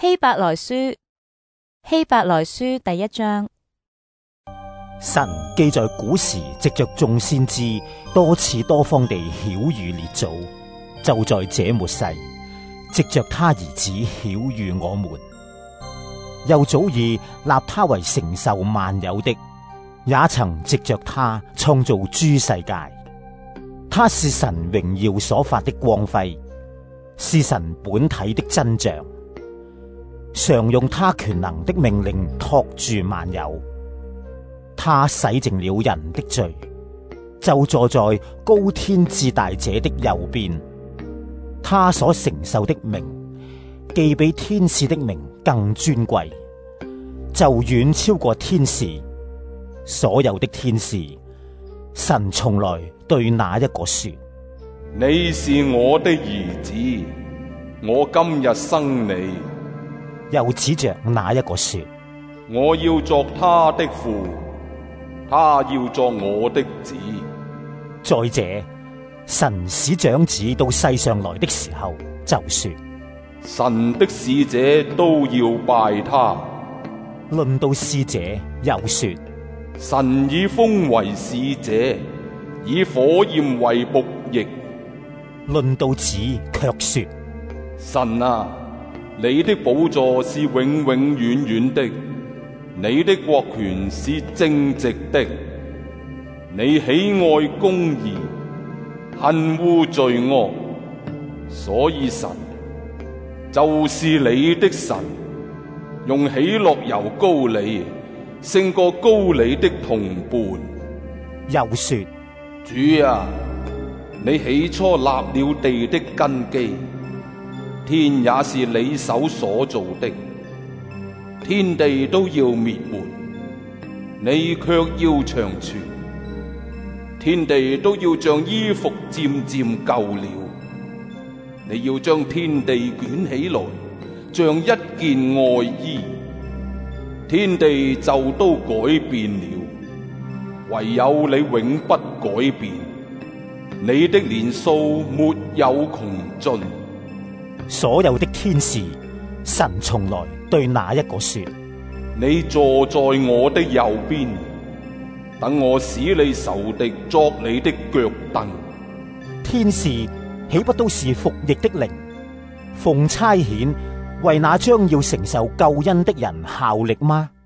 希伯來書第1章。 神既在古時藉着眾先知多次多方地曉諭列祖，就在這末世藉着他兒子曉諭我們，又早已立他為承受萬有的，也曾藉着他創造諸世界。他是神榮耀所發的光輝，是神本體的真像，常用他權能的命令托住萬有。他洗淨了人的罪，就坐在高天至大者的右邊。他所承受的名，既比天使的名更尊貴，就遠超過天使。所有的天使，神從來對那一個說： 你是我的兒子，我今日生你。 又指着那一個說： 我要作他的父，他要作我的子。 再者，神使長子到世上來的時候，就說： 神的使者都要拜他。 論到使者，又說： 神以風為使者，以火焰為僕役。 論到子，卻說： 神啊，你的寶座是永永遠遠的，你的國權是正直的，你喜愛公義，恨惡罪惡，所以神就是你的神，用喜樂油膏你，勝過膏你的同伴。 又說： 主啊，你起初立了地的根基，天也是你手所造的，天地都要滅沒，你卻要長存。天地都要像衣服漸漸舊了，你要將天地捲起來，像一件外衣，天地就都改變了，唯有你永不改變，你的年數沒有窮盡。 所有的天使，神從來對那一個說： 你坐在我的右邊，等我使你仇敵作你的腳凳。 天使豈不都是服役的靈，奉差遣為那將要承受救恩的人效力嗎？